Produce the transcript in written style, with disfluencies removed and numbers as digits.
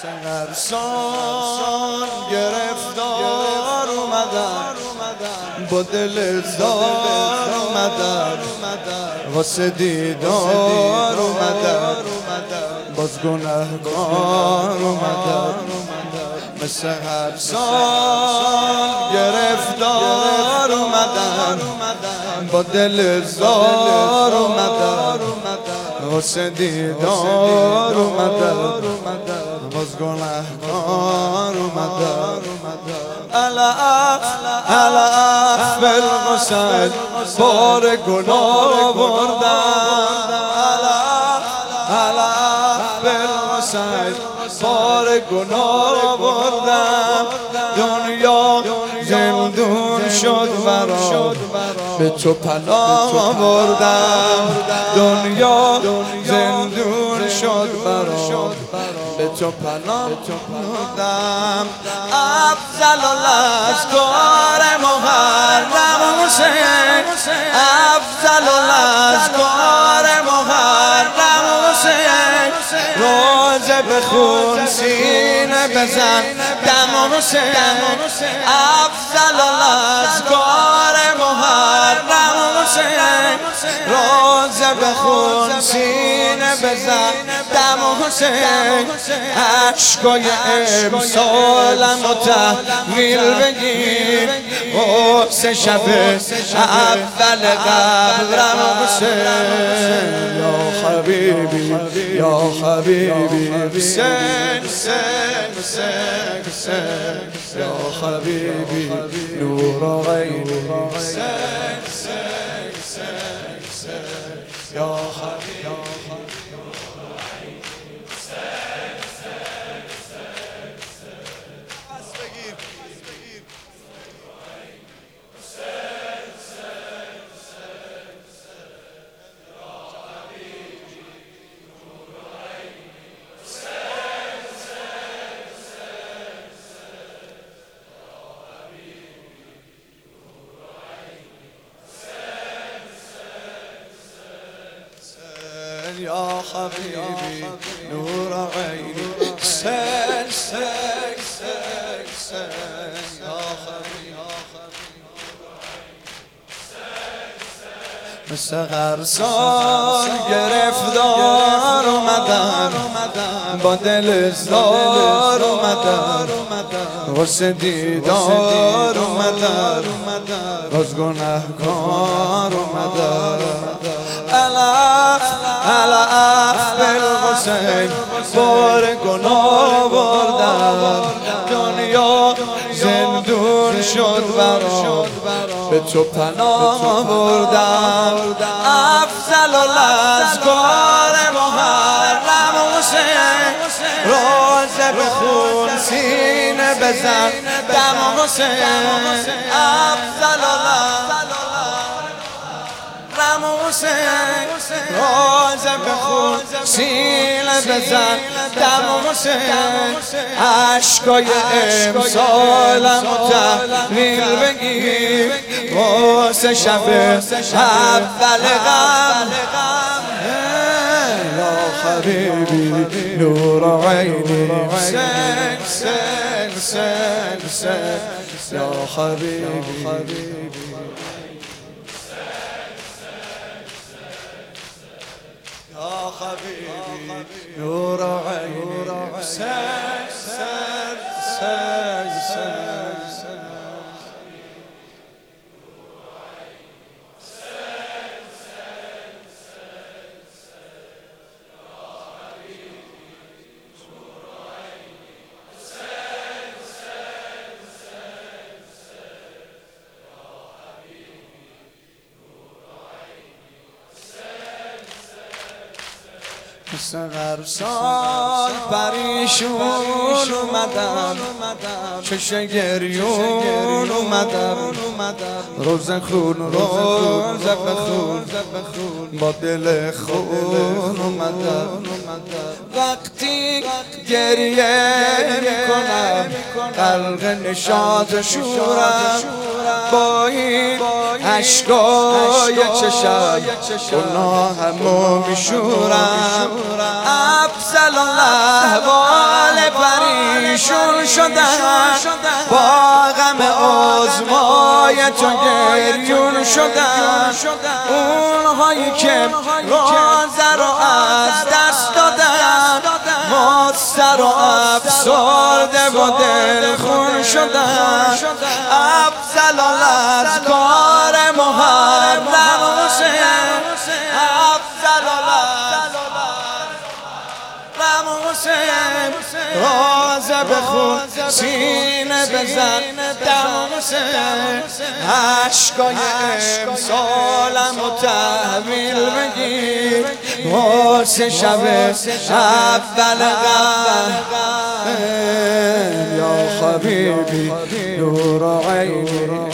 سنگرسان گرفتار اومدن، با دل زار اومدن، واسه دیدار اومدن، باز گنه‌کار اومدن. مثل هر سال گرفتار اومدن، با دل زار اومدن، واسه دیدار اومدن، باز گنه‌کار اومدن. علف بالغسل بار گناه بردن، علف بالغسل بار گناه بردم. دنیا زندون شد برام، به تو پناه بردم. دنیا زندون شد برام، به تو پناه بردم. افضل الاشکار محرم حسین، افضل الاشکار محرم حسین. روزه بخون سینه بزن دم حسین، افضل الاشکار محرم حسین. روزه بخون سینه بزن دم حسین. عشقای امسالم رو تحویل بگیر، سه شب اول قبرم حسین. یا حبیبی یا حبیبی حسین، حسین حسین، یا حبیبی نور عینی حسین، حسین حسین، یا حبیبی یا حبیبی نور عینی حسین، حسین حسین، یا حبیبی. مثل هر سال گرفتار اومدن، با دل زار اومدن، واسه دیدار اومدن، باز گنه‌کار اومدن. علف بالغسل بار گناه بردن. دنیا زندون شد برام، به تو پناه بردم. افضل الاشکار محرم حسین. روزه بخون سینه بزن دم حسین، افضل حسین. روزه بخون سینه بزن دم حسین. عشقای امسالم رو تحویل بگیر، واسه شب اول غم. یا حبیبی نور عینی حسین، حسین حسین حسین، یا حبیبی یا حبیبی نور عینی حسین، حسین حسین. مثل هر سال پریشون اومدن، چش گریون اومدن، روز خون روز بخون، با دل خون اومدن. وقتی گریه میکنم غرق نشاط شورم با این عشقای چشم گناهمو میشورم افضل الاحوال پریشون شدن با غم آزمای تو گریون شدن اونهایی که رازه رو از دست دادن مستر و افسرده و دلخون شدن افضل الاذکار محرم حسین افضل الاذکار حسین رازه بخون سینه بزن دم حسین عشقای امسالم و تحویل بگیر واسه شب اول غم یا حبیبی نور عینی